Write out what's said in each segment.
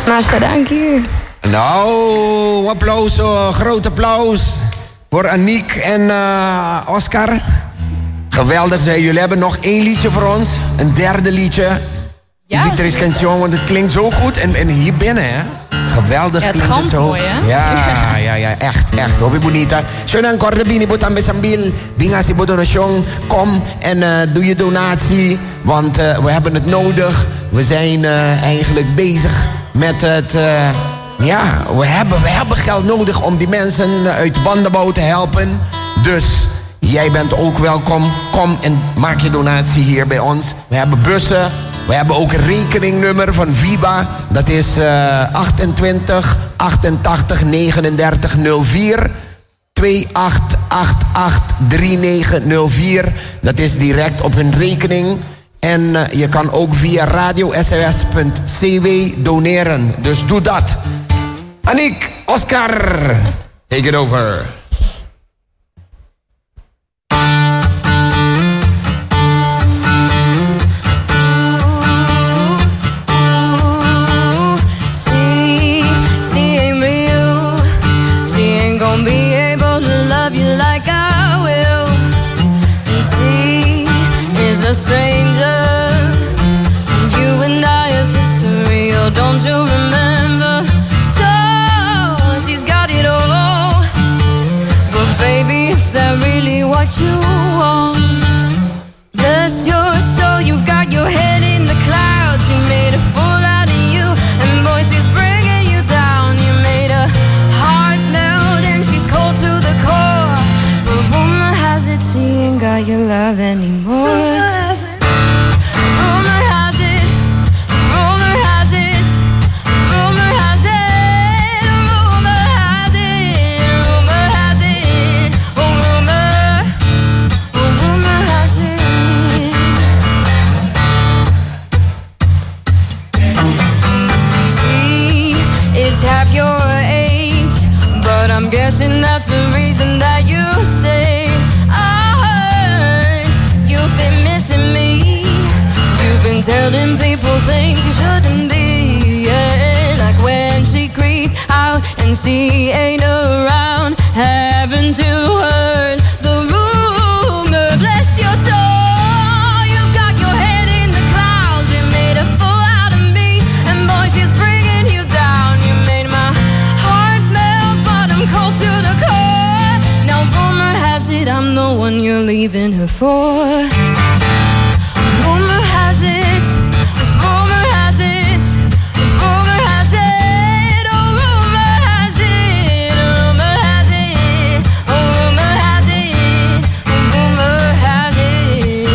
Masha, dank je. Nou, applaus, groot applaus voor Aniek en Oscar. Geweldig, jullie hebben nog 1 liedje voor ons. Een derde liedje. Ja, Die Tres Canción, want het klinkt zo goed. En hier binnen, hè. Geweldig, ja, het klinkt het zo. mooi, hè? Ja, echt. Hobby bonita. Shona encore bini botan besambil. Bingasi bodonation. Kom en doe je donatie. Want we hebben het nodig. We zijn eigenlijk bezig met het... we hebben geld nodig om die mensen uit de bandenbouw te helpen. Dus jij bent ook welkom. Kom en maak je donatie hier bij ons. We hebben bussen. We hebben ook een rekeningnummer van Viva. Dat is 28 88 39 04. 2888 3904. Dat is direct op hun rekening. En je kan ook via radiosos.cw doneren. Dus doe dat. Aniek, Oscar, take it over. You like I will, and she is a stranger. You and I have history, oh, don't you remember? So she's got it all, but baby, is that really what you want? Bless your soul, you've got your head in the clouds. You made a fool out of you, and boy, she's bringing you down. You made a heart melt, and she's cold to the core. She ain't got your love anymore. Rumor has it. Rumor has it. Rumor has it. Rumor has it. Rumor has it. Rumor has it. Oh, rumor. Oh, rumor has it. She is half your age, but I'm guessing that's the reason that you say you've been missing me. You've been telling people things you shouldn't be. Yeah, like when she creep out and she ain't around, having to hurt the rumor. Bless your soul, you've got your head in the clouds. You made a fool out of me, and boy, she's bringing you down. You made my heart melt, but I'm cold to the core. Now rumor has it I'm the one you're leaving her for. Rumor has it, rumor has it, rumor has it, oh rumor has it, rumor has it, oh rumor has it, oh rumor has it.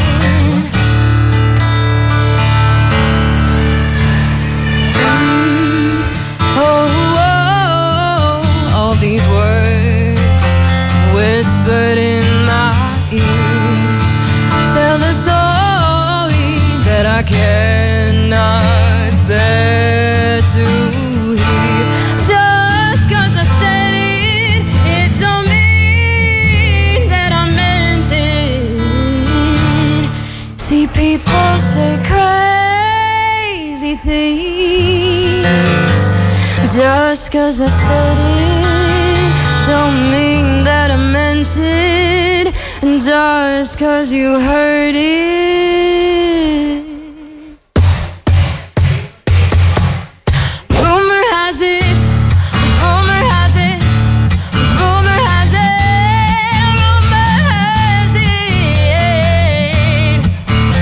All these words whispered in my ear tell the story that I cannot bear to hear. Just 'cause I said it, it don't mean that I meant it. See, people say crazy things. Just 'cause I said it don't mean that I meant it. And just 'cause you heard it. Rumor has it, rumor has it, rumor has it, rumor has it.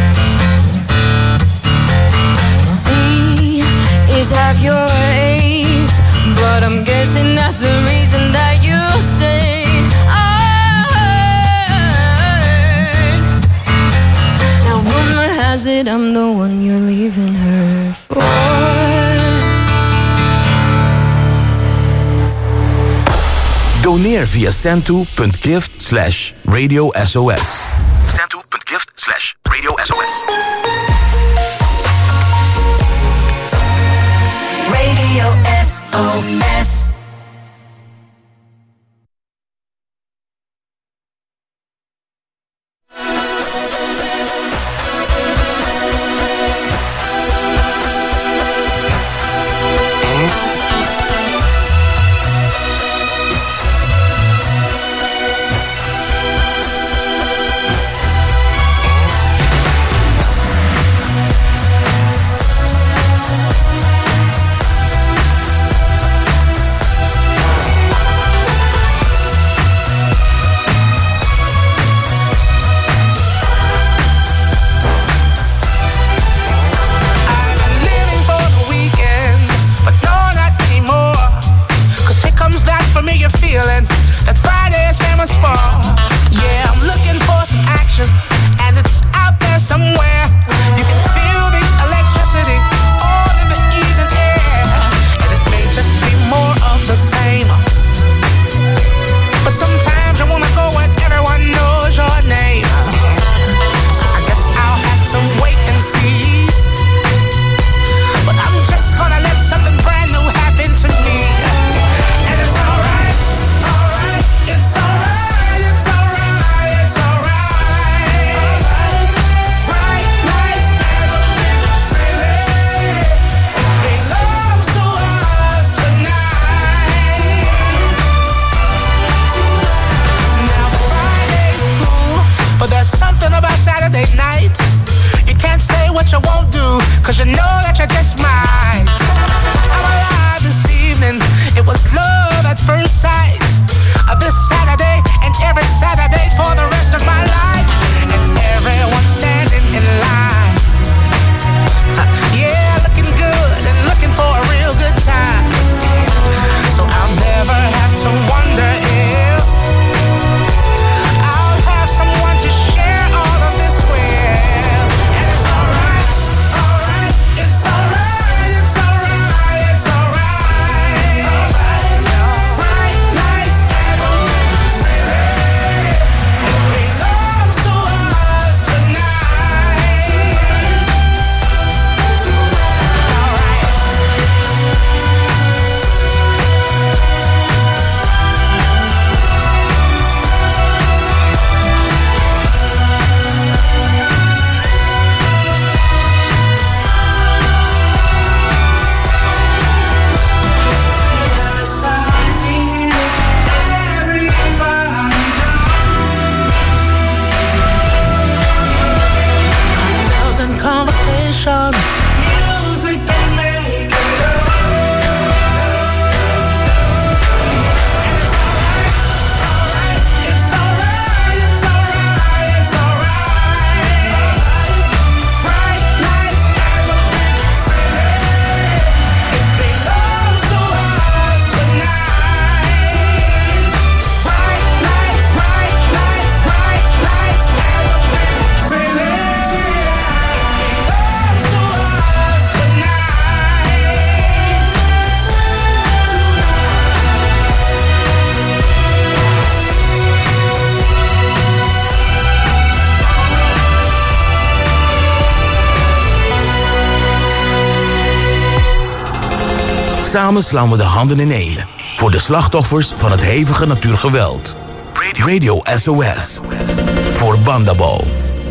She is half your age, but I'm guessing that's the reason that you say it, I'm the one you're leaving her for. Doneer via Sentu.gift/radiosos. Sentu.gift/radiosos. Radio SOS. Samen slaan we de handen in één. Voor de slachtoffers van het hevige natuurgeweld. Radio SOS. Voor Bandabo.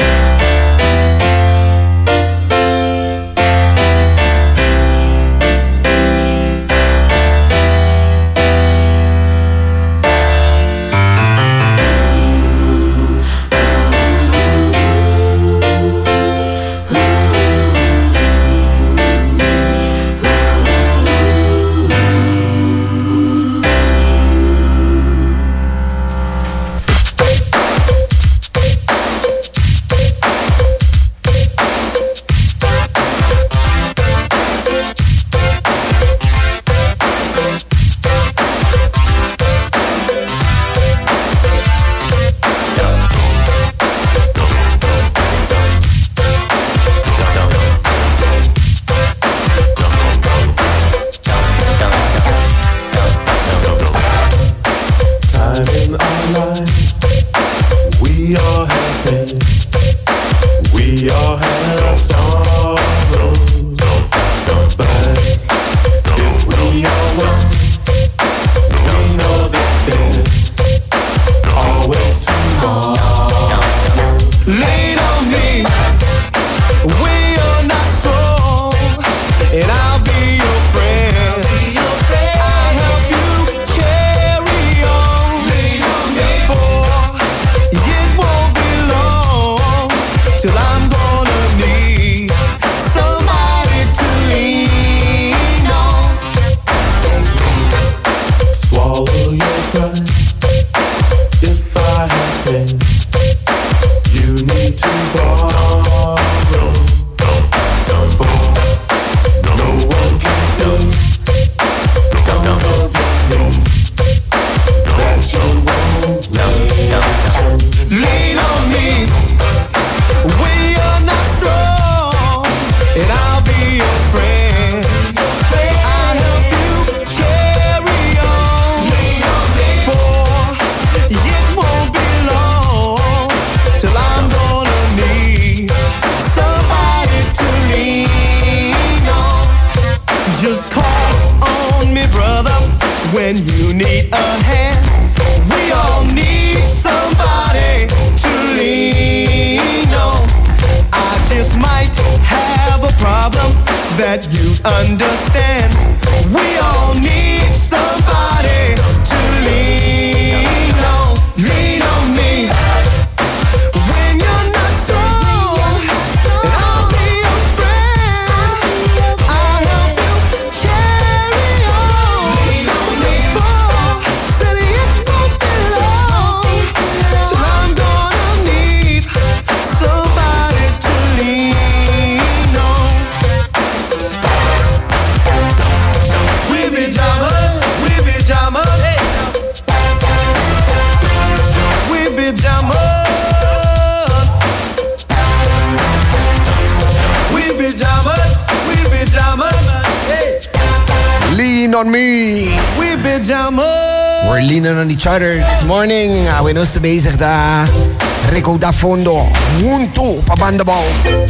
We're leaning on each other this morning. We nos te bezig daar. Rico da Fondo. Junto pa Bandabal.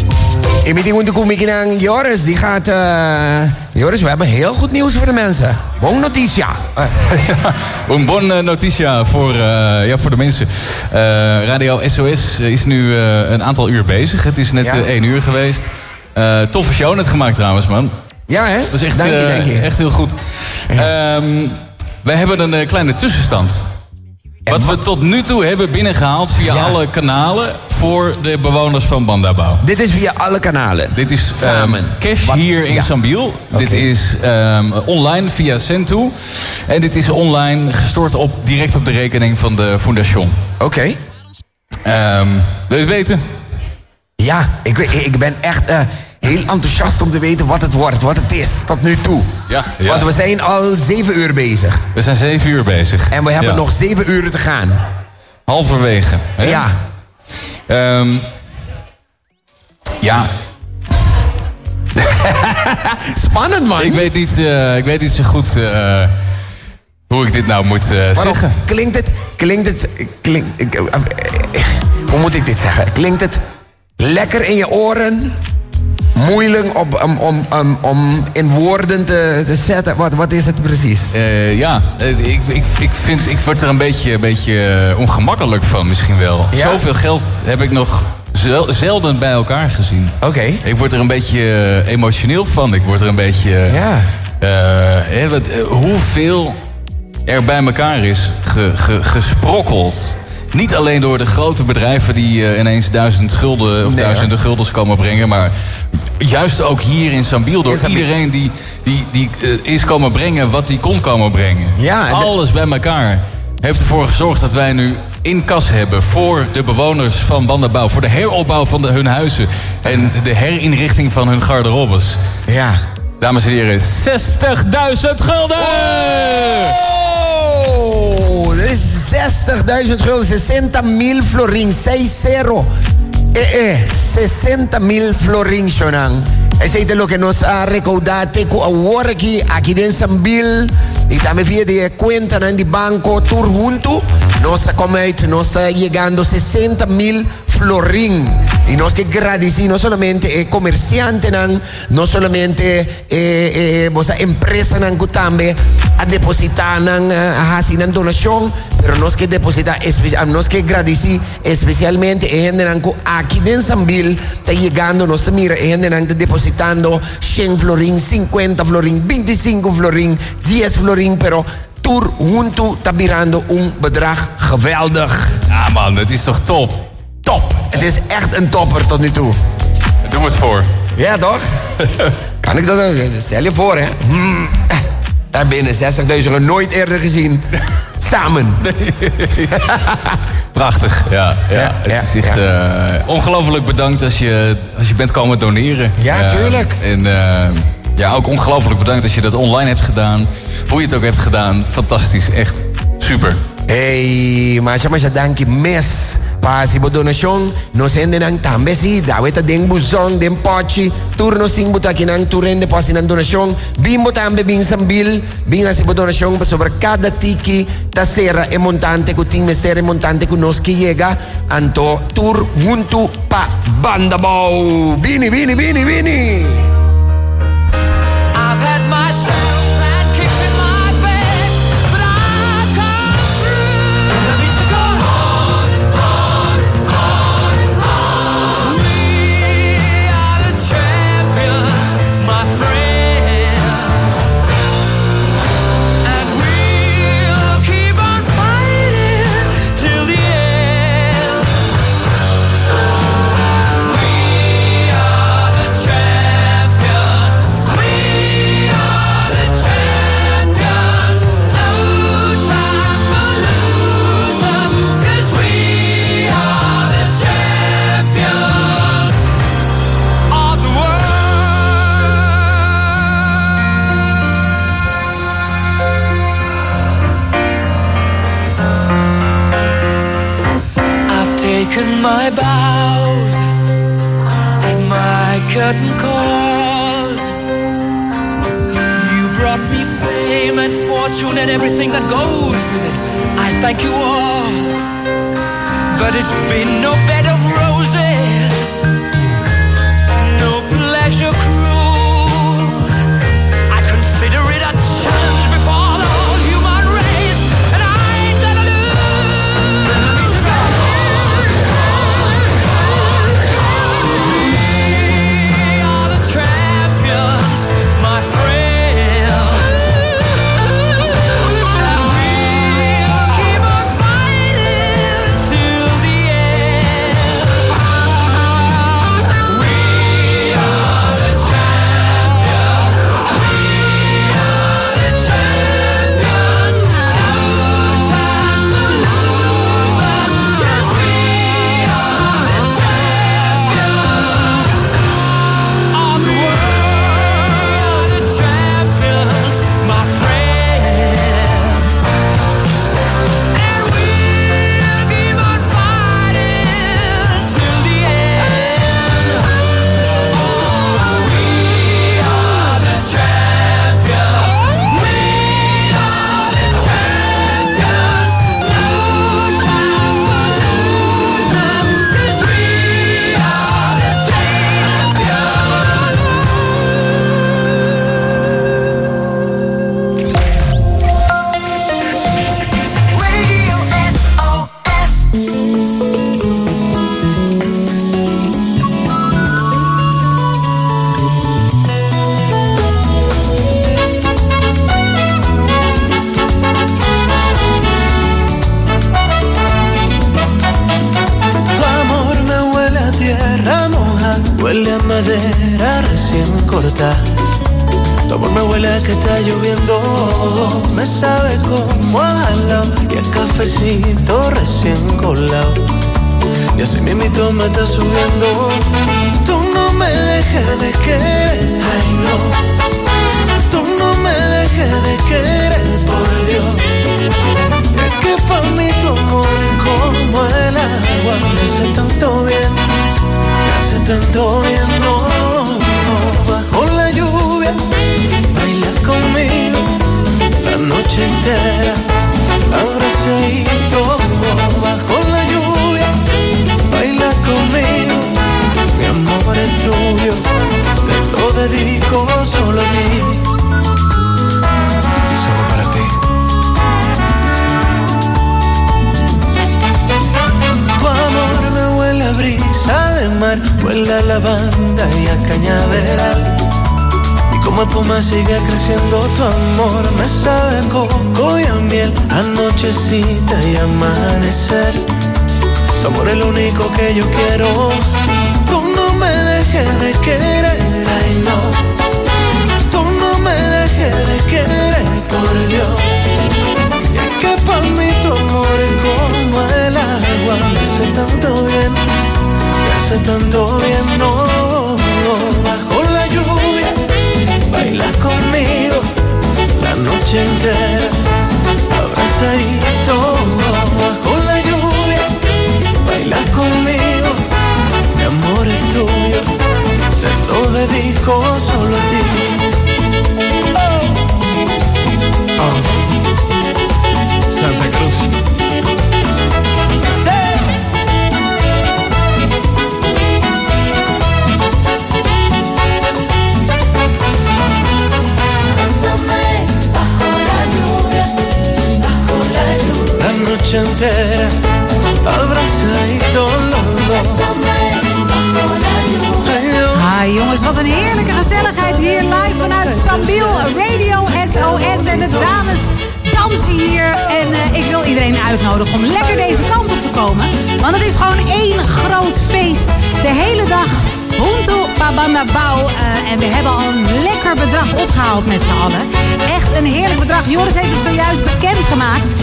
En met die junto kom ik aan Joris. Die gaat... Joris, we hebben heel goed nieuws voor de mensen. Bon noticia. Een bon noticia voor de mensen. Radio SOS is nu een aantal uur bezig. Het is net 1 uur geweest. Toffe show net gemaakt trouwens, man. Ja, hè? Dat was echt, dank je. Echt heel goed. Ja. Wij hebben een kleine tussenstand. Wat we tot nu toe hebben binnengehaald via alle kanalen voor de bewoners van Bandabau. Dit is via alle kanalen? Dit is cash hier in Sambiel. Okay. Dit is online via Sentu. En dit is online gestort direct op de rekening van de Fondation. Oké. Wil je het weten? Ja, ik ben echt... heel enthousiast om te weten wat het wordt, wat het is tot nu toe. Ja. Want we zijn al 7 uur bezig. We zijn 7 uur bezig. En we hebben nog 7 uren te gaan. Halverwege. Hè? Ja. Ja. Spannend, man. Ik weet niet zo goed hoe ik dit nou moet zeggen. Hoe moet ik dit zeggen? Klinkt het lekker in je oren? moeilijk om in woorden te zetten. Wat is het precies? Ik word er een beetje ongemakkelijk van misschien wel. Ja? Zoveel geld heb ik nog zelden bij elkaar gezien. Oké. Ik word er een beetje emotioneel van. Ik word er een beetje... hoeveel er bij elkaar is gesprokkeld. Niet alleen door de grote bedrijven die ineens 1000 gulden of duizenden guldens komen brengen, maar juist ook hier in Sambiel door iedereen die is komen brengen wat die kon komen brengen. Ja, alles bij elkaar heeft ervoor gezorgd dat wij nu in kas hebben voor de bewoners van Bandabouw, voor de heropbouw van hun huizen en de herinrichting van hun garderobes. Ja. Dames en heren, 60.000 gulden! Oh, dat is 60.000 gulden, 60.000 florin, 60. 60.000 florin, Shonang. Ese es lo que nos ha recaudado aquí en Sambil. Y también via de cuenta en el banco Tour Junto. Nos está llegando 60.000 florin. Y nos que agradecemos no solamente comerciantes, no solamente empresas también a depositar a hacer donación, pero nos que depositar nos que agradecemos especialmente aquí en Sambil está llegando nos mira depositando 100 florin, 50 florin, 25 florin, 10 florin, pero Tour Junto está mirando un bedrag geweldig. Ja man, het is toch top? Top. Het is echt een topper tot nu toe. Doe het voor. Ja, toch? Kan ik dat? Stel je voor, hè? Daar binnen 60.000 nooit eerder gezien. Samen. Prachtig. Ja. Het is echt ongelooflijk bedankt als je bent komen doneren. Ja, tuurlijk. En ook ongelooflijk bedankt als je dat online hebt gedaan. Hoe je het ook hebt gedaan. Fantastisch. Echt super. Hey, masya danki mes. Pasi bo donasyon, nos ende nang tambe si, daweta ding buzong, den pochi, turno sing butaki nang turende pasi nang donasyon, bimbo tambe bin Sambil, bin asi bo donasyon, pa sobre cada tiki, tasera e montante, kuting mestere montante kunoski llega, anto Tour Junto pa Bandabouw. Bini. I've had my share of bad kicks in my face, but I've come through. I need to go on. We are the champions, my friends, and we'll keep on fighting till the end. We are the champions. We are the champions. No time for losers, 'cause we are the champions of the world. I've taken my bows and my curtain calls. You brought me fame and fortune and everything that goes with it. I thank you all, but it's been no bed of roses, no pleasure cruise. I consider it a challenge before the whole human race, and I ain't gonna lose. We are the champions, my friends, and we'll keep on fighting till the end. We are the champions. está lloviendo, me sabe como a jalao y a cafecito recién colado. Y así mismito me está subiendo. Tú no me dejes de querer, ay no. Tú no me dejes de querer, por Dios. Es que pa' mí tu amor es como el agua. Me hace tanto bien, me hace tanto bien, no. Bajo la lluvia, baila conmigo la noche entera, abrazadito. Bajo la lluvia, baila conmigo, mi amor es tuyo, te lo dedico solo a ti, solo para ti. Tu amor me huele a brisa de mar, huele a lavanda y a cañaveral. Y como espuma sigue creciendo tu amor, me sabe a coco y a miel, anochecita y amanecer. Tu amor es lo único que yo quiero. Tú no me dejes de querer, ay no. Tú no me dejes de querer, por Dios. Y es que pa' mí tu amor es como el agua. Me hace tanto bien, me hace tanto bien, no. Bajo la lluvia, baila conmigo la noche entera, abrazadito. Bajo la lluvia, baila conmigo, mi amor es tuyo, te lo dedico solo a ti. Santa Cruz. La noche entera, abrazadito los dos. Ah, jongens, wat een heerlijke gezelligheid hier live vanuit Sambil, Radio SOS. En de dames dansen hier. En ik wil iedereen uitnodigen om lekker deze kant op te komen. Want het is gewoon één groot feest. De hele dag Junto pa Bandabao. En we hebben al een lekker bedrag opgehaald met z'n allen. Echt een heerlijk bedrag. Joris heeft het zojuist bekendgemaakt.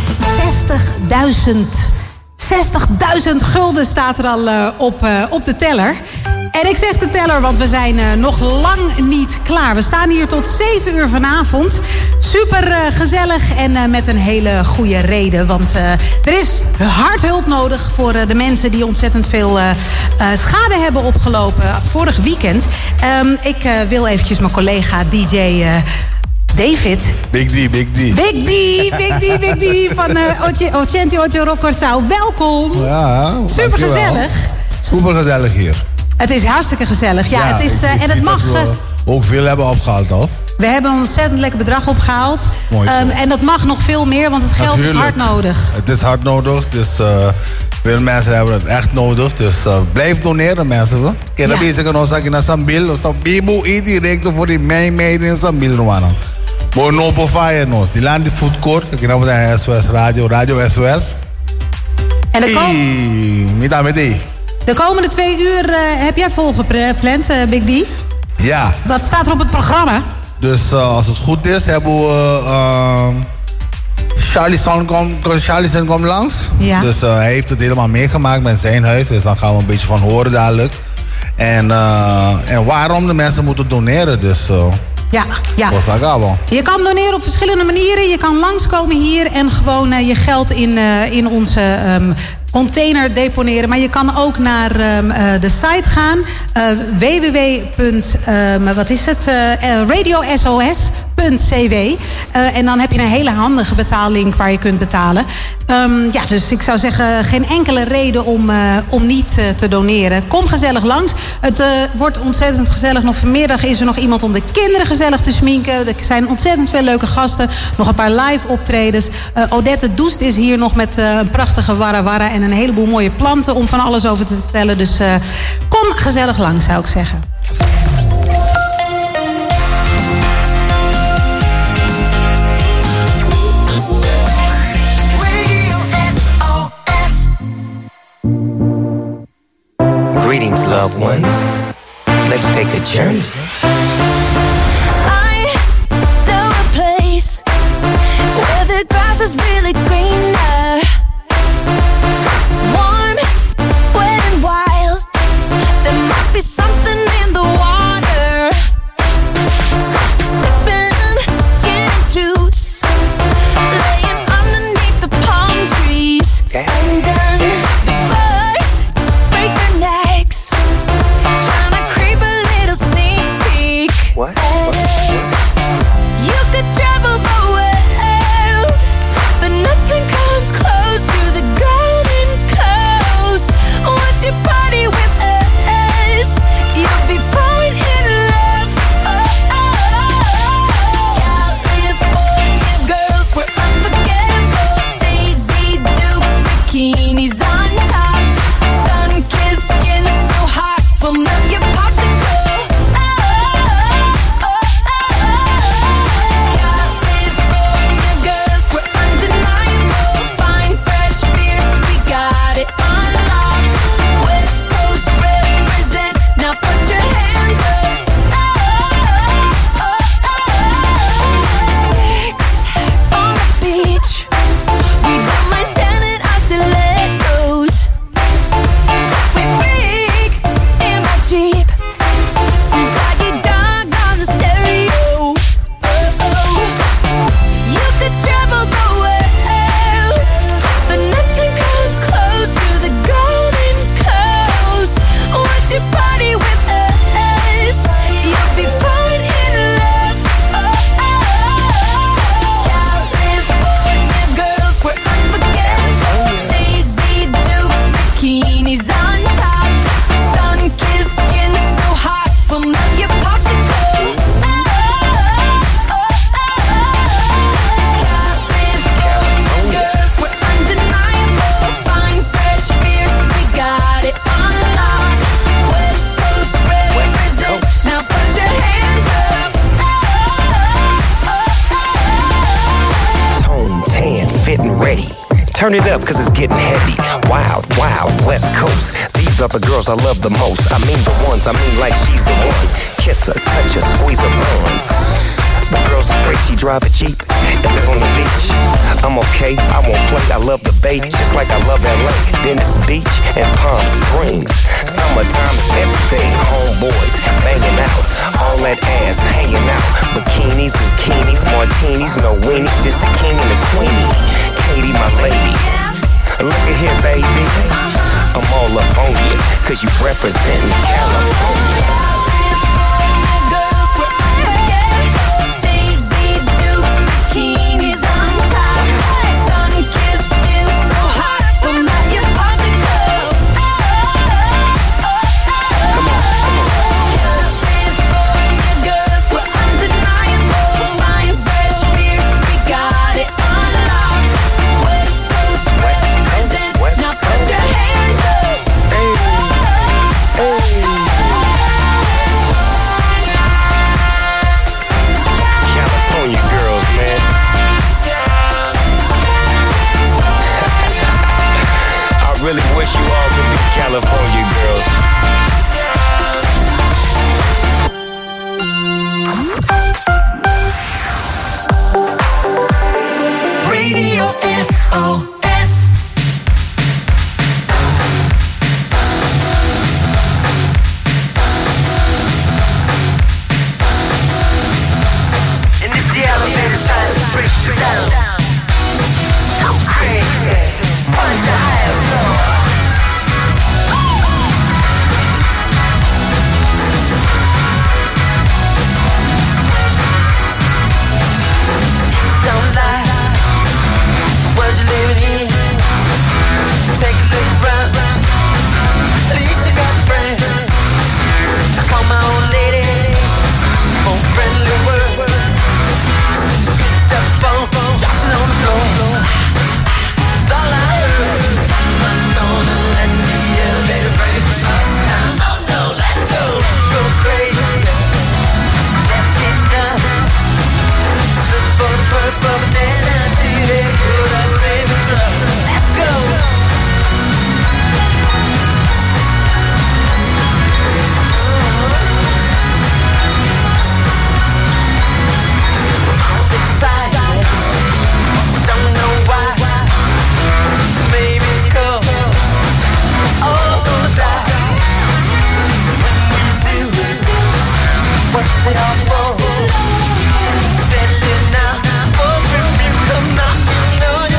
60.000 gulden staat er al op de teller. En ik zeg de teller, want we zijn nog lang niet klaar. We staan hier tot 7 uur vanavond. Super gezellig en met een hele goede reden. Want er is hard hulp nodig voor de mensen die ontzettend veel schade hebben opgelopen vorig weekend. Ik wil eventjes mijn collega DJ... David. Big D van Ochenti Ocho Rocorsao. Welkom. Ja, super gezellig. Super gezellig hier. Het is hartstikke gezellig. Ja, het is, en het mag... we ook veel hebben opgehaald al. We hebben een ontzettend lekker bedrag opgehaald. Mooi en dat mag nog veel meer, want het geld Natuurlijk. is hard nodig. Het is hard nodig, dus veel mensen hebben het echt nodig. Dus blijf doneren mensen. Kaya bezig kan ons zeggen naar Sambil. Of Bibo direct voor die meiden in Sambil Romana. Mooi no fire nos. Die land die food court. Ik heb naar SOS Radio SOS. En de komende 2 uur heb jij volgepland, Big D? Ja. Wat staat er op het programma? Dus als het goed is, hebben we Charlie komt langs. Ja. Dus hij heeft het helemaal meegemaakt met zijn huis. Dus dan gaan we een beetje van horen dadelijk. En waarom de mensen moeten doneren. Dus ja. Je kan doneren op verschillende manieren. Je kan langskomen hier en gewoon je geld in onze... container deponeren. Maar je kan ook naar de site gaan. radiosos.cw. En dan heb je een hele handige betaallink waar je kunt betalen. Dus ik zou zeggen, geen enkele reden om niet te doneren. Kom gezellig langs. Het wordt ontzettend gezellig. Nog vanmiddag is er nog iemand om de kinderen gezellig te schminken. Er zijn ontzettend veel leuke gasten. Nog een paar live optredens. Odette Doest is hier nog met een prachtige warra en een heleboel mooie planten om van alles over te vertellen. Dus kom gezellig langs, zou ik zeggen. Greetings, loved ones. Let's take a journey. I know a Turn it up, cause it's getting heavy. Wild, wild, West Coast. These are the girls I love the most. I mean the ones, I mean like she's the one. Kiss her, touch her, squeeze her buns. The girl's afraid she drive a Jeep and live on the beach. I'm okay, I won't play, I love the bay, just like I love LA, Venice Beach and Palm Springs. Summertime is everything, homeboys banging out, all that ass hanging out. Bikinis, bikinis, martinis, no weenies, just the king and the queenie. Katie, my lady, look at here, baby. I'm all up on you, cause you representing California. Really wish you all could be California girls. Radio SOS. And if the elevator tries to break you down, go crazy. Punch a higher floor. Don't lie. The world you're living in. Take a look around. At least you got friends. I call my old lady for a friendly word. She picked up the phone, dropped it on the floor. That's all I heard. I'm gonna let the elevator break us down. Oh no, let's go crazy. Let's get nuts. Look for the purple, but then until they put us in the truck. Let's go. I'm excited. Don't know why. Maybe it's 'cause we're all gonna die. When we do, what's it all for? Better live now, before grim people come knocking on your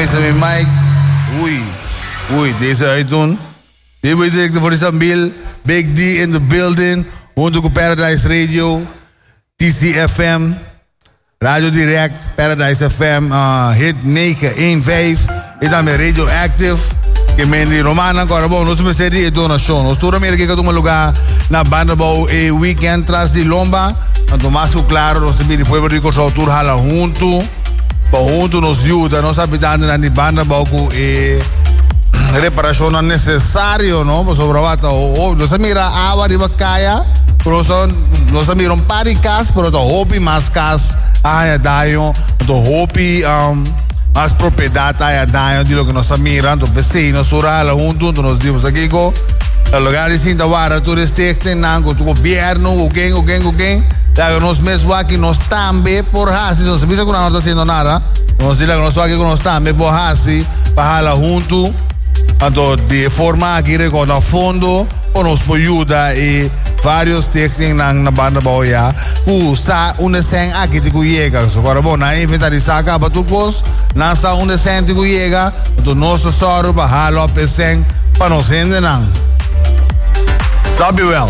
Deze met Mike. Oei, deze uitdoen. Weer directe voor de Sambil. Big D in the building. Hoentoeko Paradise Radio. TCFM. Radio Direct. Paradise FM. Hit 915. Dit is met Radioactive. Que me di Romana Corabo, nos me sedi e donation. Nos tour Amerika que toma lugar na Bandabou e weekend tras di Lomba. Então mais claro, nós também Puerto Rico só tour hala junto. Pa junto nos ajuda, nós habitando na di Bandabou com e reparação não necessário, não? Mas sobrevata o nós mira água de bacaya. Nós mira pari cas, pero to hopi mas cas ai daio, to hopi as propriedade aí daí de lo que nós mirando vecinos surala junto nós dimos aqui com o lugar de Sinta Vara turístico nango o governo o quem daí nós mesmo aqui nós também por assim nós pensa que não está fazendo nada nós diga que nós aqui nós também por assim para junto então de forma aqui recordar fundo para nos ajuda e vários técnicos na banda boia usa sen aqui de cuiega so agora bom na inventário saca batucos nasa sen de cuiega do nosso soro para halo sen para nos render não sabe wel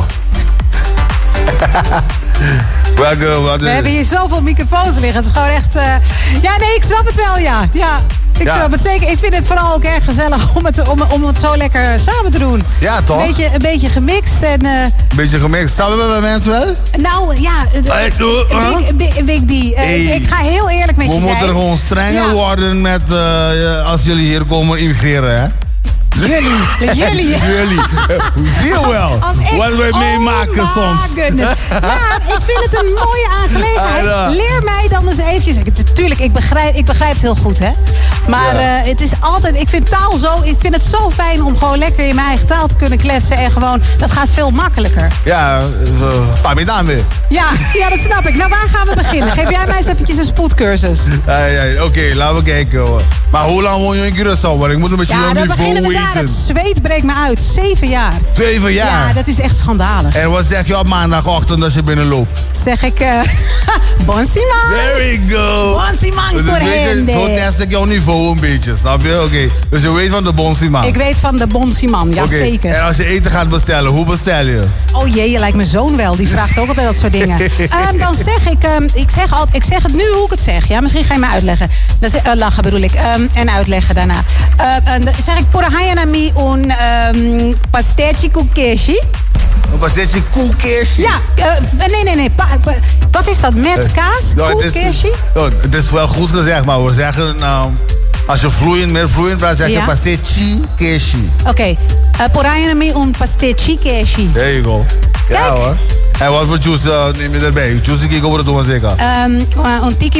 we hebben hier zoveel microfoons liggen. Het is gewoon echt... Ja, nee, ik snap het wel, ja. Ik snap het zeker. Ik vind het vooral ook erg gezellig om het zo lekker samen te doen. Ja, toch? Een beetje gemixt en... Een beetje gemixt. Samen met mensen wel? Nou, ja. Big D. Ik ga heel eerlijk met je zijn. We moeten gewoon strenger worden met... als jullie hier komen immigreren, hè? Jullie. Zie je wel. Wat wij meemaken soms. Goodness. Maar ik vind het een mooie aangelegenheid. Leer mij dan eens eventjes. Tuurlijk, ik begrijp het heel goed, hè. Maar het is altijd... Ik vind taal zo... Ik vind het zo fijn om gewoon lekker in mijn eigen taal te kunnen kletsen. En gewoon... Dat gaat veel makkelijker. Ja, weer. Ja, dat snap ik. Nou, waar gaan we beginnen? Geef jij mij eens eventjes een spoedcursus. Oké, laten we kijken. Maar hoe lang woon je in Curaçao? Want ik moet een beetje jouw niveau weten. Het zweet breekt me uit. 7 jaar. 7 jaar? Ja, dat is echt schandalig. En wat zeg je op maandagochtend als je binnenloopt? Zeg ik... Bon Simon. There we go. Bon Simon corrende. Zo test ik jouw niveau een beetje, snap je? Oké. Dus je weet van de Bon Simon. Ik weet van de Bon Simon, ja zeker. En als je eten gaat bestellen, hoe bestel je? Oh jee, je lijkt mijn zoon wel. Die vraagt ook altijd dat soort dingen. Dan zeg ik zeg het nu hoe ik het zeg. Ja, misschien ga je me uitleggen. Lachen bedoel ik. En uitleggen daarna. Dan zeg ik, Porahayanami un pasteci kukeshi. Een pasteci kukeshi? Ja, nee. Wat is dat met kaas? Kukeshi? Het is wel goed gezegd, maar we zeggen... als je meer vloeiend praat, zeg je pasteci keshi. Oké. Porahayanami un pasteci keshi. There you go. Ja hoor. En wat voor juice neem je erbij? Juice die ik over het doen zeker? Un tiki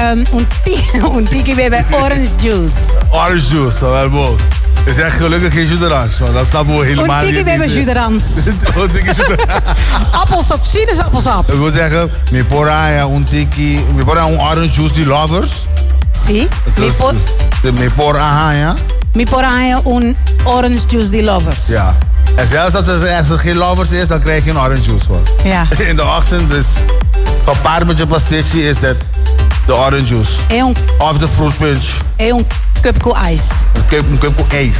bebe orange juice. Orange juice, wel mooi. Je zegt gelukkig geen jus d'orange, want dat snappen we helemaal niet. Un tiki bebe jus d'orange. Appelsap, sinaasappelsap. Ik wil zeggen, mi poraya un orange juice die lovers. Si. Mi poraya. Mi poraya un orange juice die lovers. Ja. En zelfs als er geen lovers is, dan krijg je een orange juice van. Ja. In de ochtend, dus gepaard met je pastici is dat de orange juice. Of de fruit punch. En een cupco ijs. Een cupco ijs.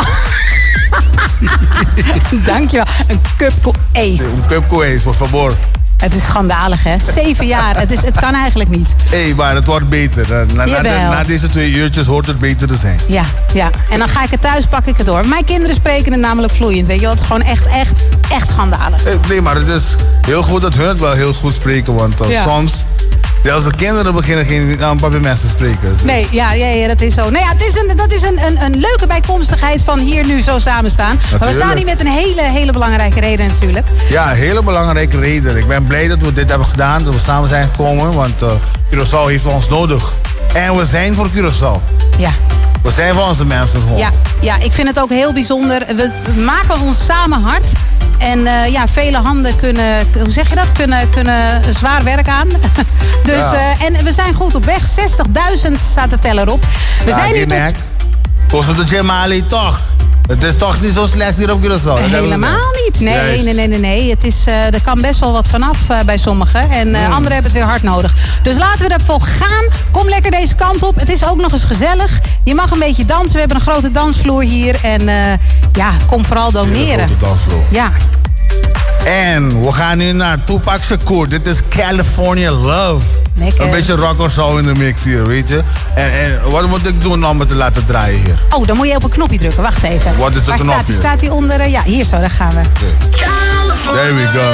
Dankjewel. Een cupco ijs. Een cupco ijs, por favor. Het is schandalig, hè? 7 jaar. Het kan eigenlijk niet. Maar het wordt beter. Na deze 2 uurtjes hoort het beter te zijn. Ja. En dan ga ik het thuis, pak ik het door. Mijn kinderen spreken het namelijk vloeiend, weet je wel. Het is gewoon echt schandalig. Nee, maar het is heel goed dat hun het wel heel goed spreken. Want soms... Als de kinderen beginnen geen mensen te spreken. Nee, ja, dat is zo. Nou ja, dat is een leuke bijkomstigheid van hier nu zo samen staan. Natuurlijk. Maar we staan hier met een hele belangrijke reden natuurlijk. Ja, een hele belangrijke reden. Ik ben blij dat we dit hebben gedaan, dat we samen zijn gekomen. Want Curaçao heeft ons nodig. En we zijn voor Curaçao. Ja. We zijn voor onze mensen gewoon. Ja, ik vind het ook heel bijzonder. We maken ons samen hard. En vele handen kunnen, hoe zeg je dat? Kunnen zwaar werk aan. Dus, en we zijn goed op weg. 60.000 staat de teller op. We zijn nu Kost het de Jamali toch? Het is toch niet zo slecht hier op Curaçao. Helemaal niet. niet. Juist. Nee. Het is, er kan best wel wat vanaf bij sommigen. En anderen hebben het weer hard nodig. Dus laten we ervoor gaan. Kom lekker deze kant op. Het is ook nog eens gezellig. Je mag een beetje dansen. We hebben een grote dansvloer hier. En ja, kom vooral doneren. Een grote dansvloer. Ja. En we gaan nu naar Tupac Shakur. Dit is California Love. Lekker. Een beetje rock or soul in de mix hier, weet je. En wat moet ik doen om het te laten draaien hier? Oh, dan moet je op een knopje drukken. Wacht even. Wat is de Waar knopje? staat hij onder? Ja, hier zo, daar gaan we. There we go.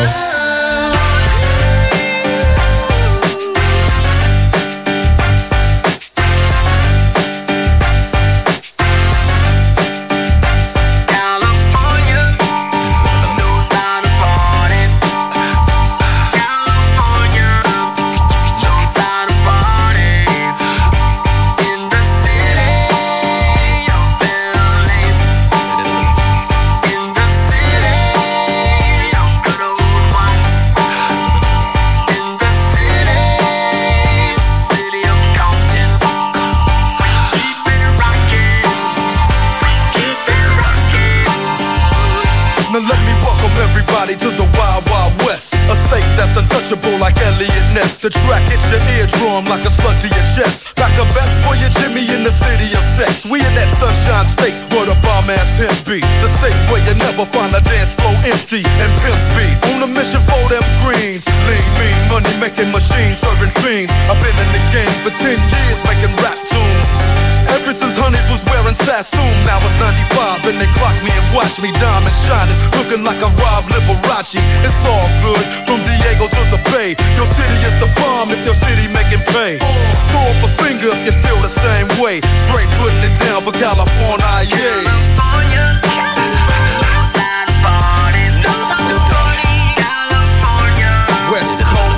To the Wild Wild West, a state that's untouchable like Elliot Ness. The track hits your eardrum like a slug to your chest. Back a vest for your Jimmy in the city of sex. We in that sunshine state where the bomb ass him be. The state where you never find a dance floor empty and pimp speed. On a mission for them greens. Lean, mean, money making machines serving fiends. I've been in the game for 10 years making rap tunes. Ever since Honeys was wearing Sassoon, now it's 95 and they clock me and watch me diamond shining, looking like a Rob Liberace. It's all good from Diego to the Bay. Your city is the bomb if your city making pay. Throw up a finger if you feel the same way. Straight putting it down for California, yeah. West Coast.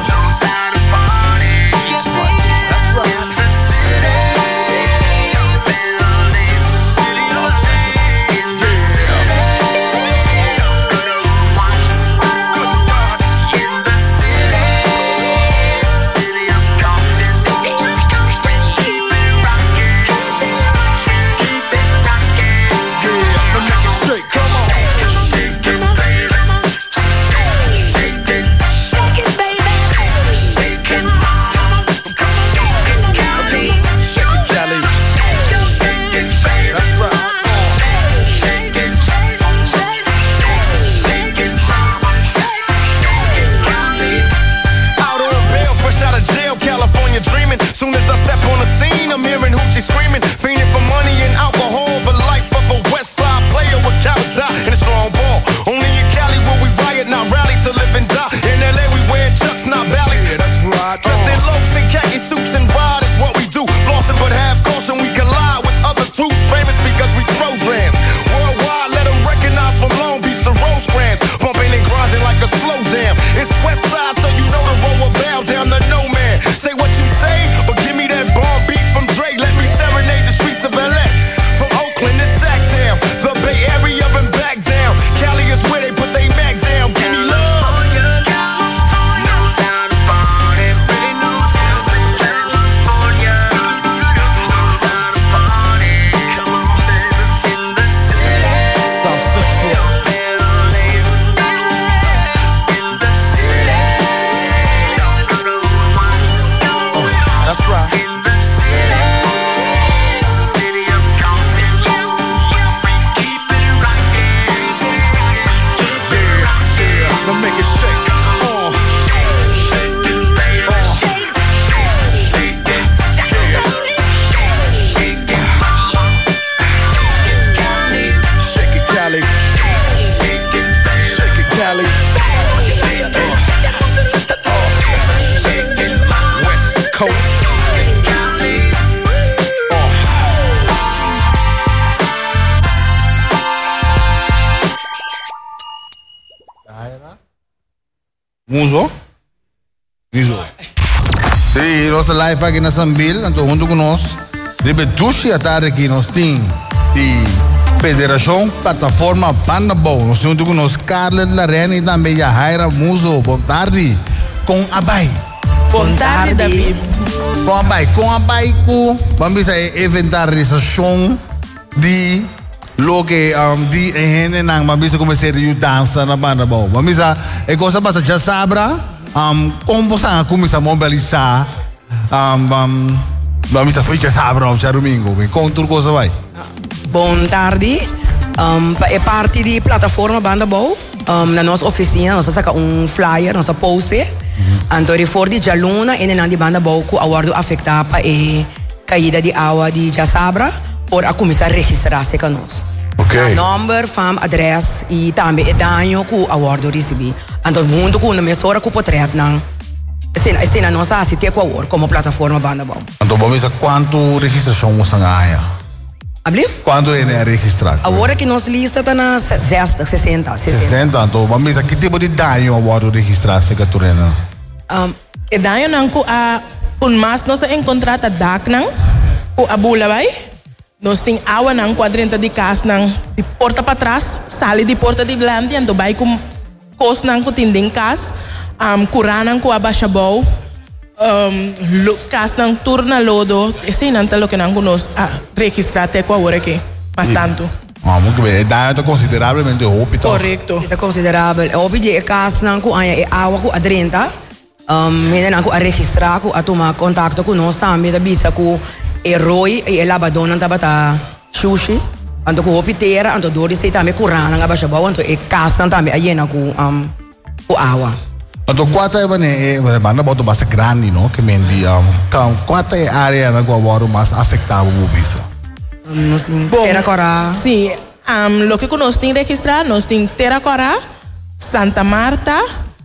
Muso? Wieso? Sí, los live aquí en Sambil, entonces junto con nos, Ribetushi atare aqui nos team e Federação Plataforma Bandabou, nós junto com nos Carlos Larene e também a Jaira Muso, bom tarde, com Abai. Bom tarde, David. Com Abai, vamos a inventarização de Loke di hene nang mabisa comecei a dança na banda bom. Mamisa e cosa passa já sabra como sa começa a mobilizar mamisa foi já sabra já domingo. Com tudo coisa vai. Bom tarde. É parte de plataforma Banda Bom. Na nossa oficina nós saca flyer, nossa poster. Antori for di Jaluna e nan di Banda Bom ku awardo afetapa e caída de água de Jasabra por a começar a registrar-se conosco. Okay. Number, fam, adres e também danho que awardo recebi. Então, mundo com uma emissora que potret não. Essa é a nossa assistência com a award como plataforma Banda Bom. Então, vamos ver quanto registração você ganha. Ablif? Quando é registrado? A hora que nós lista está na 60. 60, então vamos ver que tipo de danho a award registrar-se que tu rena? E danho não que a mas nós encontrar a dak não o abula vai. Nós tem água não quadrenta de casa não de porta para trás, sale de porta de diante, então vai com cos não com tindem casa, curana com abaixa bol, casa não turna lodo, esse não tá lo que não conosco a registrar até com a hora aqui, mas tanto. Muito bem, é consideravelmente roupa. Correto. É considerável. Roupa de casa não com água com adrenta, ainda não com a registrar com a tomar contato com nós também da bisa com e roi e labadona tabata sushi anto ko hopitera anto dori sei também curana nga basha bawo anto e casa também ayena ku awa anto quanta é banda boto basta grande no que mendi quanta é área na qual mais afetável o bisa Terracora sim lo que nós tem registrado nós tem Terracora Santa Marta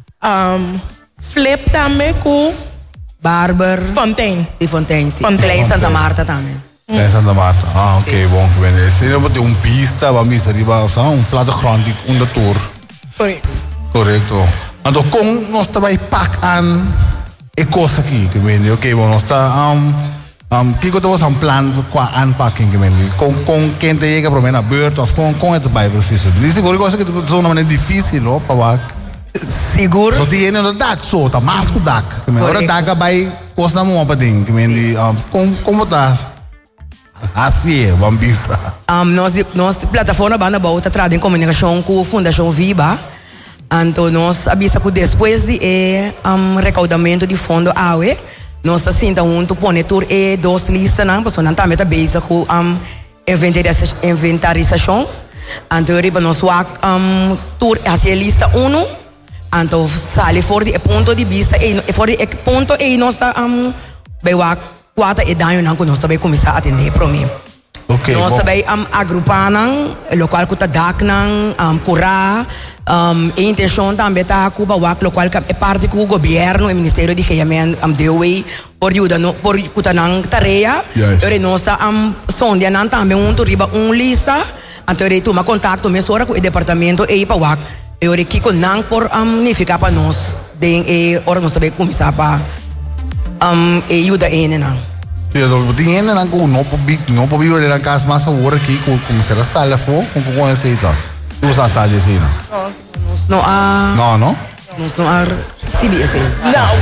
Flip também com Barber. Fontaine. Sim, Fontaine, sim. Fontaine, Santa Marta também. Santa Marta. Ok, bom. Se não tem pista, vamos arriba, plattegrond, de tour. Correto. Então, como nós também pacam e coisa aqui, que vende, ok, bom, nós está que temos plan com a unpacking, que vende, com quem te chega para mim na beurt, ou com het bij precies. Dit is coisa que é uma maneira difícil, não, para seguro. So die ene dak so, ta masco dak. Que me ora dak by kos na mo pa ding, que me di como tá? Assim, bambisa. Nós plataforma Banda Bom está trazendo comunicação com a Fundação Viva. Então nós avisa que depois de recaudamento de fundo AUE, nós está sendo junto pone tour e dos listas não, porque nós também está base com inventarização. Então riba nós tour assim lista 1. Então, sale fora de ponto de vista e fora de ponto e nós vai quatro e daí não nós também começar a atender para mim. Okay. Nós também agrupar não, local que tá dak não, curar, a intenção também tá Cuba o local que é parte do governo, o Ministério de Regiamento, DOE, por ajuda por cuta não tarefa. E nós tá sonda não também riba lista, então ele toma contato mesora com o departamento e para eu aqui com não por ficar para nós e ora nós também começar para ajuda ele não. Sim, tem ainda não pode viver na casa mas agora aqui começar a sala for com esse então. Tu sabe assim não? Não. Não. Nós não há CBS. Não.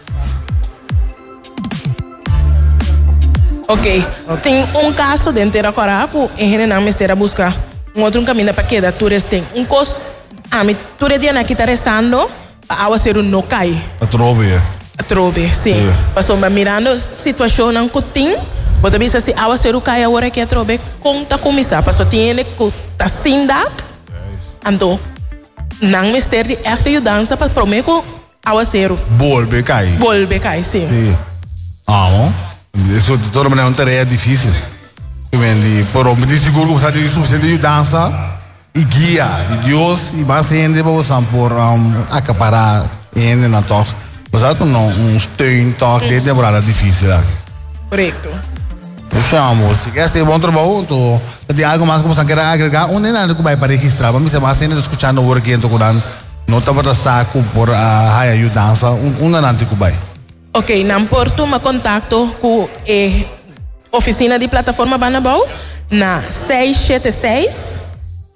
Ok. Tem caso de Terracora que em Renan Mestera busca outro caminho para que da turista tem costo. Mi ture dia na kita rezando a ser no cai. Trove, sim. Passou mirando situação não cutim. Bota bisa se a ser o cai agora que trove conta começar. Passou tinha ele que tá sindak. Ando não mister de arte ajudança para prometo a ser. Volve cai, sim. Sim. Bom. Isso de toda maneira não tarefa difícil. Eu vendi, por me seguro que você tem suficiente ajudança. E guia de Deus e mais gente para você por acaparar gente na toque. Você não steun toque de temporada difícil aqui. Correto. Chamo, se quer ser bom trabalho, então tem algo mais que você quer agregar, onde nada que vai para registrar, mas se mais gente escutando o que então não está para saco por a ajudança, onde nada que vai. Ok, não por tomar contato com a oficina de plataforma Banda Bom na 676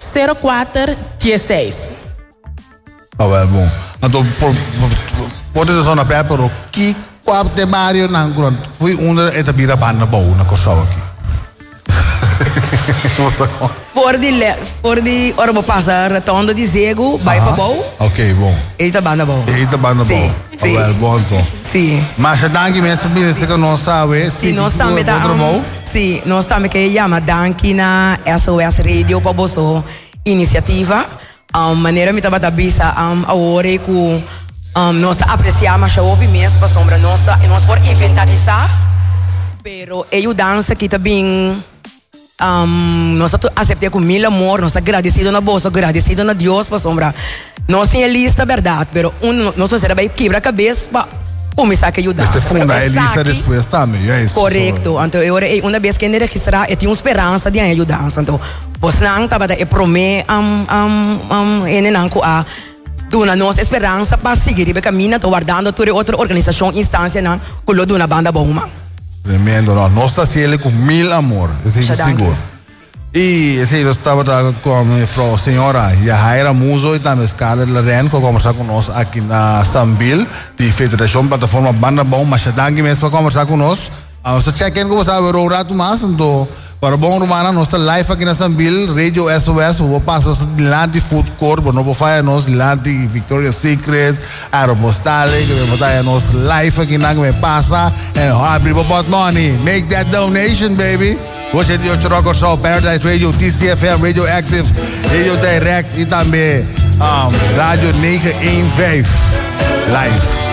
0416. Ah, bom. Então, pode ser só na pé, pero que quatro Mario não, fui uma etabira Banda Bom na Kosovo aqui. Voor die orbo passa rotonda de Zego, vai para Bou. Ok, bom. Eita banda bom. Eita banda bom. Sim. Well, bom então. Sim. Mas já danke mesmo bem, se que não sabe, se nós estamos sim, nós estamos que chama danke na SOS Radio para bosso iniciativa. Maneira me tava da bisa a hora que nós apreciamos a ouvir mesmo para sombra nossa e nós por inventarizar, pero eu dança que também nós aceitamos com mil amor, nós agradecido na bolsa, agradecido na Deus para sombra. Nós temos lista verdade, pero nós será vai quebrar a cabeça para começar a ajudar. Este funda a lista depois também, é isso. Correto. Então eu uma vez que ele registrar, eu tinha esperança de ajudar. Então, você não estava a prometer ele não a dona nossa esperança para seguir o caminho, tô guardando toda outra organização, instância não, com o dona banda bom. Tremendo, não. Nós está sendo com mil amor, isso é seguro. E eu estava com a minha senhora Yahaira Muso e também Scarlett Laren, que conversar conosco aqui na Sambil, de Federação Plataforma Banda Bom, mas já danke mesmo para conversar conosco. Nós check-in com você, o rato mais, então, para bom romana, nós estamos live aqui na Sambil, Radio SOS, vou passar lá de Food Court, não vou fazer nós lá de Victoria's Secret, Aeropostale, que vamos fazer nós live aqui na que me passa, e abrir o pot money, make that donation, baby. Hoje é dia de Rock Show, Paradise Radio, TCFM, Radio Active, Radio Direct e também Rádio 915 live.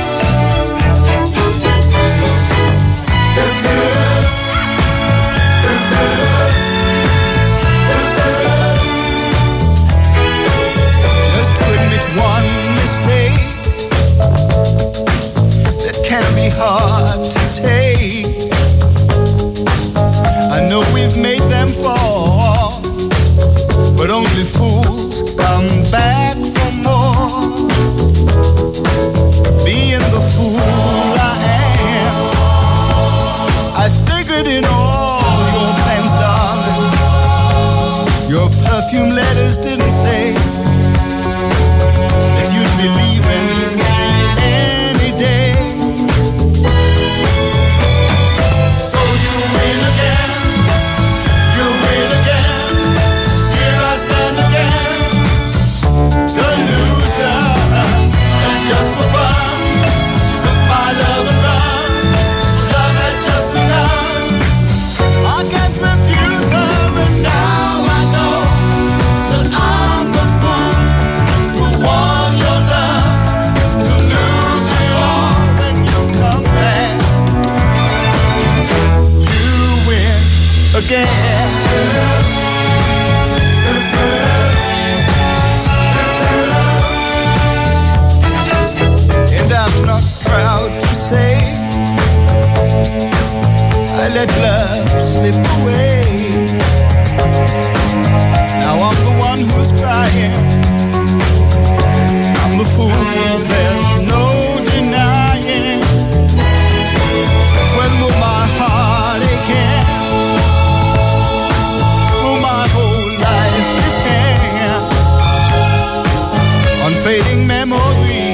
One mistake that can be hard to take. I know we've made them fall, but only fools come back for more. Being the fool I am, I figured in all your plans, darling, your perfume letters didn't say you'd be leaving any day. So you win again, you win again. Here I stand again, the loser. And just for fun, took my love and run. Love had just begun. I can't refuse her, and now I know that I'm the fool who won your love to lose it all when you come back. You win again. And I'm not proud to say I let love slip away. Now I'm the one who's crying, I'm the fool, there's no denying. When will my heart again? Will my whole life depend on fading memories?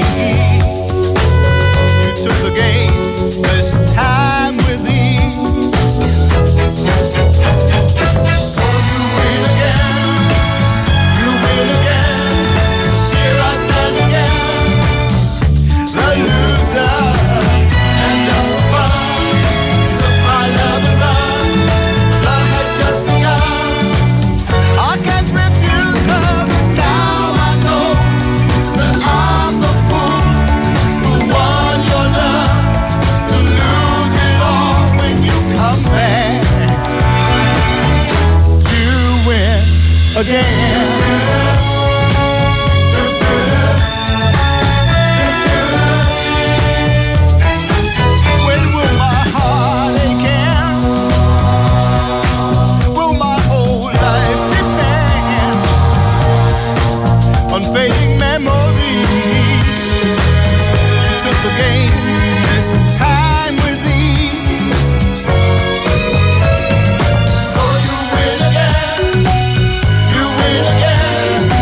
You took the game this time with ease. So you win again, you win again. Here I stand again, the loser. And just for fun, took my love and run. Love had just begun. I can't refuse her, but now I know that I'm the fool who won your love to lose it all when you come back. You win again. When will my heart again? Will my whole life depend on fading memories? You took the game this time with ease. So you win again, you win again.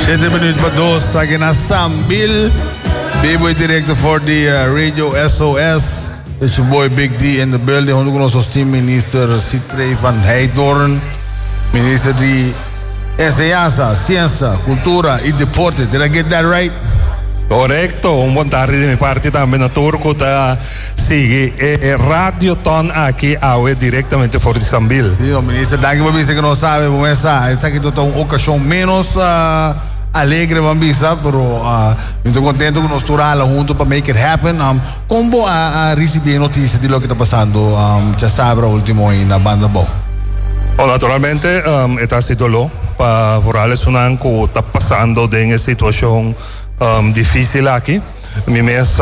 7 minuten voor 2, zeg naar Sambil. B-boy director voor de Radio SOS. It's your boy Big D in the building. Junto con nosotros teamminister Citre van Heidorn. Minister de Enseñanza, Ciencia, Cultura y Deporte. Did I get that right? Correcto, un buen tarde de mi parte también a Turco. Sigue Radio Ton aquí directamente por Sambil. Sí, minister, danke por dizer que não sabe, mas essa aqui é uma ocasião menos alegre, Bambisa, pero estou contento que nós estarmos juntos para make it happen. Como a receber notícias de lo que está passando, já sabe, o último aí na banda Bow. Naturalmente, está sido lo para vorales un que está pasando de una situación difícil aqui. Mi mes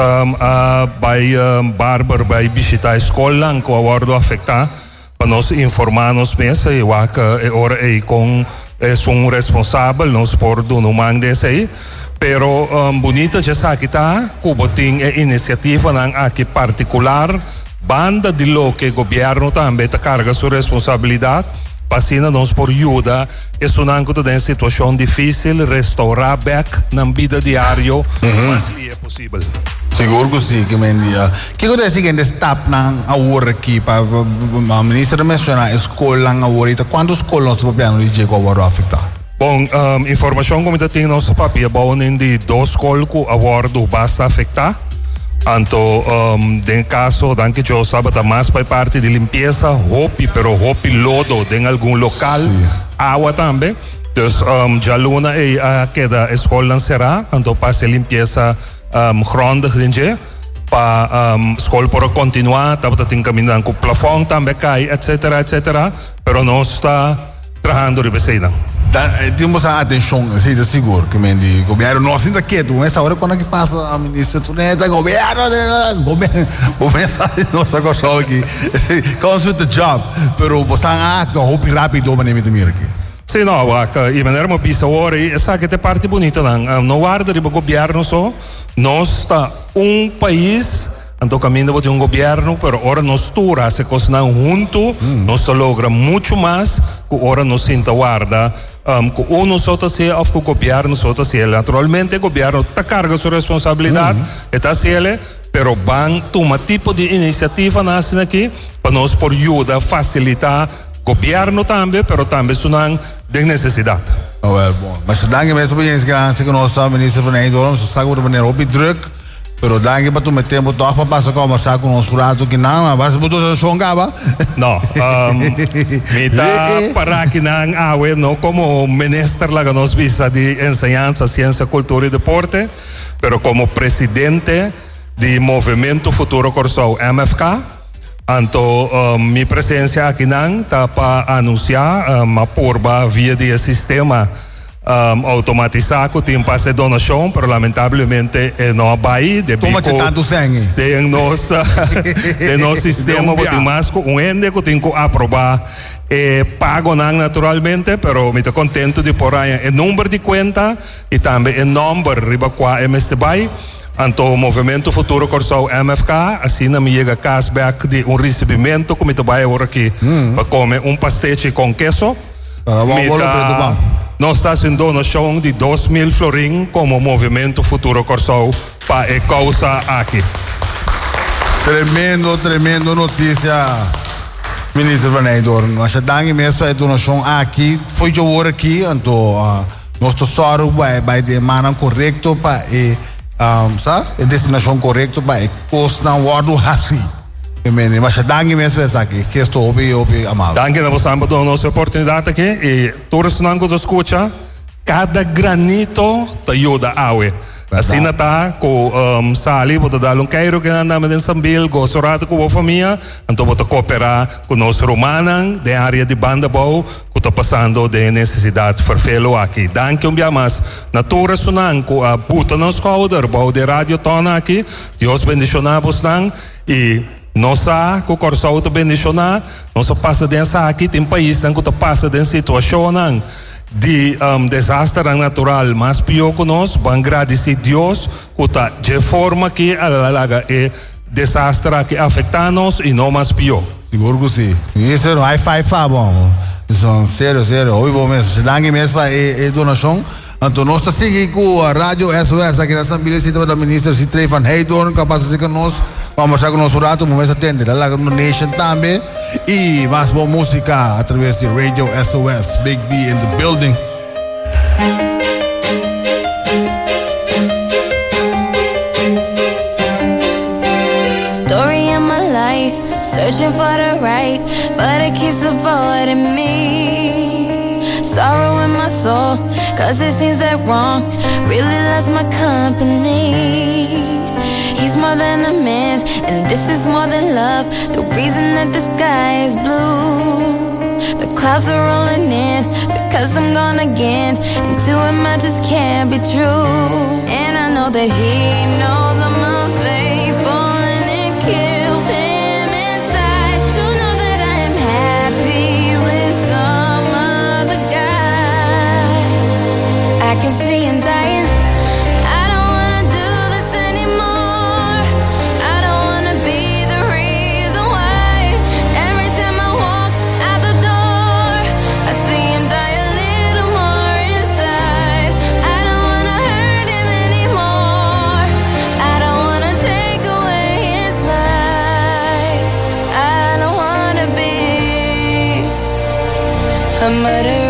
vai barber vai visitar a escola que abordo afectar para nos informar nos mes e que ora com um responsável nos por do no mang desse pero bonita já sabe que tá tem iniciativa aqui particular banda de lo que governo também tá carga sua responsabilidade Pasina nos por ajuda é uma situação difícil restaurar back na vida diário mas se é possível. Seguro que sim, que mendia. Que acontece que stap na agora aqui para o ministro mencionar escola na agora. Quantas escolas nós podemos dizer que agora afetar? Bom, informação como está tendo nosso papel, bom, de 2 escolas que agora basta afetar. Então, em caso, danke eu sabe que mais para parte de limpeza, pero hopi lodo em algum local, água também. Então, já luna que a escola será, então para a limpeza grondig dinge, para a escola para continuar, estava tendo caminhando com o plafond também cai, etc. Pero não está trabalhando de vecina. Temos a atenção, seja seguro, que o governo não fica quieto. Essa hora quando que passa a ministra, tu nem tá governo nossa coisa aqui. Comes with the job, pero você acta hopi rápido para nem me aqui. Sim, não, e maneira uma pista hora e essa que é parte bonita não. Não guarda de governo só, nós está país. Então caminho de governo, pero ora nós tura se cozinham junto, nós logra muito mais que ora nós sinta guarda. Que uno sota se of que o governo sota se naturalmente o governo está carga sua responsabilidade, está se pero ban toma tipo de iniciativa nasce aqui para nós por ajuda facilitar governo também, pero também sunang de necessidade. Oh, well, bom. Mas danke mesmo por isso que nós ministro van Heidorn, so sabe de maneira op druk. Pero danke para tu meter muito para passar conversar com os curados que não, mas você botou já chongava? Não, me tá para que não awe não como ministro lá que nos visa de enseñanza, ciência, cultura e deporte, pero como presidente do Movimento Futuro Corsão MFK, então minha presença aqui não tá para anunciar uma porba via de sistema automatizar que tem passe donação, pero lamentavelmente não vai de toma tanto sangue de nosso sistema que tem mais um ende que tem que aprovar pago não naturalmente, pero me estou contente de por aí o número de conta e também o número riba qua MST vai. Então, o Movimento Futuro Corsão MFK, assim me chega cashback de recebimento que me vai agora aqui para comer pastel com queso. Nós estamos em donação de 2.000 florins como Movimento Futuro Corsão para a causa aqui. Tremendo notícia, ministro van Heidorn. Nós danke mesmo para a donação aqui. Foi de hora aqui, então nós estamos vai de maneira correta para a destinação correta para a costa do Hassi. Mas danke mesmo essa aqui, que estou ouvindo amável. Danke, nós estamos dando nossa oportunidade aqui e todos nós que escutam, cada granito te ajuda a água. Assim está com Sali, vou dar cairo que andamos em Sambil, gostorado com a família, então vou cooperar com nós romanos da área de Bandabou, que está passando de necessidade farfelo aqui. Danke dia mais. Na tua sunan com a puta nos coder, bau de rádio tona aqui, Deus bendicionamos nang e nossa que o Corsão te bendicionar, nossa passa dessa aqui tem país que está passa de situação de desastre natural, mas pior que nós, vamos agradecer Deus que está de forma que é desastre que afeta nós e não mais pior. Seguro que sim. Isso é high five, bom. Então, sério. Oi, bom mesmo. Se dá mesmo para a donação. Então, nós estamos aqui com a Rádio SOS, aqui na Sambil, cita da ministra Citrei van Heidorn, capaz de que nós vamos chegar com o nosso rato, vamos atender. Lá no Nation também. E mais boa música através de Radio SOS. Big D in the building. Story of my life, searching for the right, but it keeps avoiding me. Sorrow in my soul, cause it seems that wrong really loves my company. He's more than a man, and this is more than love. The reason that the sky is blue, the clouds are rolling in, because I'm gone again, and to him I just can't be true. And I know that he knows I'm unfaithful, and it kills him inside to know that I am happy with some other guy. I can see him dying. I don't wanna do this anymore. I don't wanna be the reason why. Every time I walk out the door, I see him die a little more inside. I don't wanna hurt him anymore. I don't wanna take away his life. I don't wanna be a murderer.